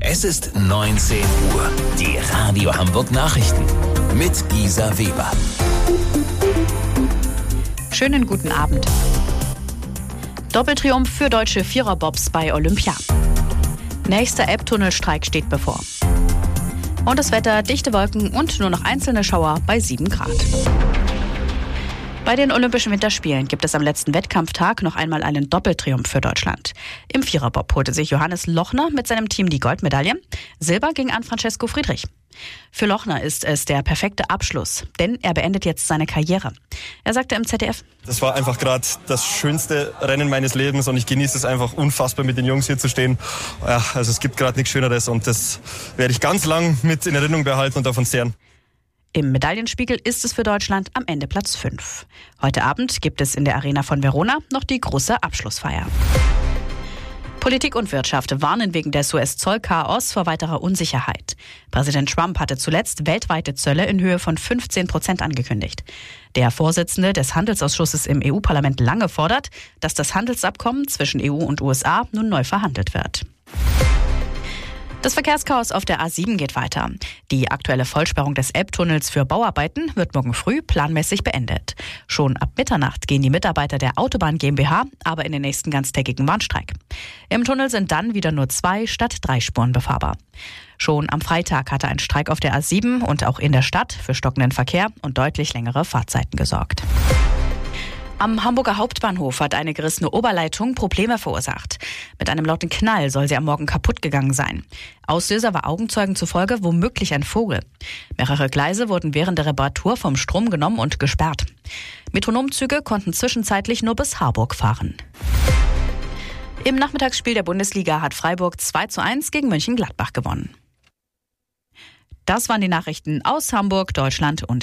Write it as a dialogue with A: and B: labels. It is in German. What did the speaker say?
A: Es ist 19 Uhr. Die Radio Hamburg Nachrichten mit Gisa Weber.
B: Schönen guten Abend. Doppeltriumph für deutsche Viererbobs bei Olympia. Nächster Elbtunnelstreik steht bevor. Und das Wetter, dichte Wolken und nur noch einzelne Schauer bei 7 Grad. Bei den Olympischen Winterspielen gibt es am letzten Wettkampftag noch einmal einen Doppeltriumph für Deutschland. Im Viererbob holte sich Johannes Lochner mit seinem Team die Goldmedaille. Silber ging an Francesco Friedrich. Für Lochner ist es der perfekte Abschluss, denn er beendet jetzt seine Karriere. Er sagte im ZDF:
C: Das war einfach gerade das schönste Rennen meines Lebens und ich genieße es einfach unfassbar, mit den Jungs hier zu stehen. Ja, also es gibt gerade nichts Schöneres und das werde ich ganz lang mit in Erinnerung behalten und davon zehren.
B: Im Medaillenspiegel ist es für Deutschland am Ende Platz 5. Heute Abend gibt es in der Arena von Verona noch die große Abschlussfeier. Politik und Wirtschaft warnen wegen des US-Zollchaos vor weiterer Unsicherheit. Präsident Trump hatte zuletzt weltweite Zölle in Höhe von 15% angekündigt. Der Vorsitzende des Handelsausschusses im EU-Parlament Lange fordert, dass das Handelsabkommen zwischen EU und USA nun neu verhandelt wird. Das Verkehrschaos auf der A7 geht weiter. Die aktuelle Vollsperrung des Elbtunnels für Bauarbeiten wird morgen früh planmäßig beendet. Schon ab Mitternacht gehen die Mitarbeiter der Autobahn GmbH aber in den nächsten ganztägigen Warnstreik. Im Tunnel sind dann wieder nur 2 statt 3 Spuren befahrbar. Schon am Freitag hatte ein Streik auf der A7 und auch in der Stadt für stockenden Verkehr und deutlich längere Fahrzeiten gesorgt. Am Hamburger Hauptbahnhof hat eine gerissene Oberleitung Probleme verursacht. Mit einem lauten Knall soll sie am Morgen kaputt gegangen sein. Auslöser war Augenzeugen zufolge womöglich ein Vogel. Mehrere Gleise wurden während der Reparatur vom Strom genommen und gesperrt. Metronomzüge konnten zwischenzeitlich nur bis Harburg fahren. Im Nachmittagsspiel der Bundesliga hat Freiburg 2:1 gegen Mönchengladbach gewonnen. Das waren die Nachrichten aus Hamburg, Deutschland und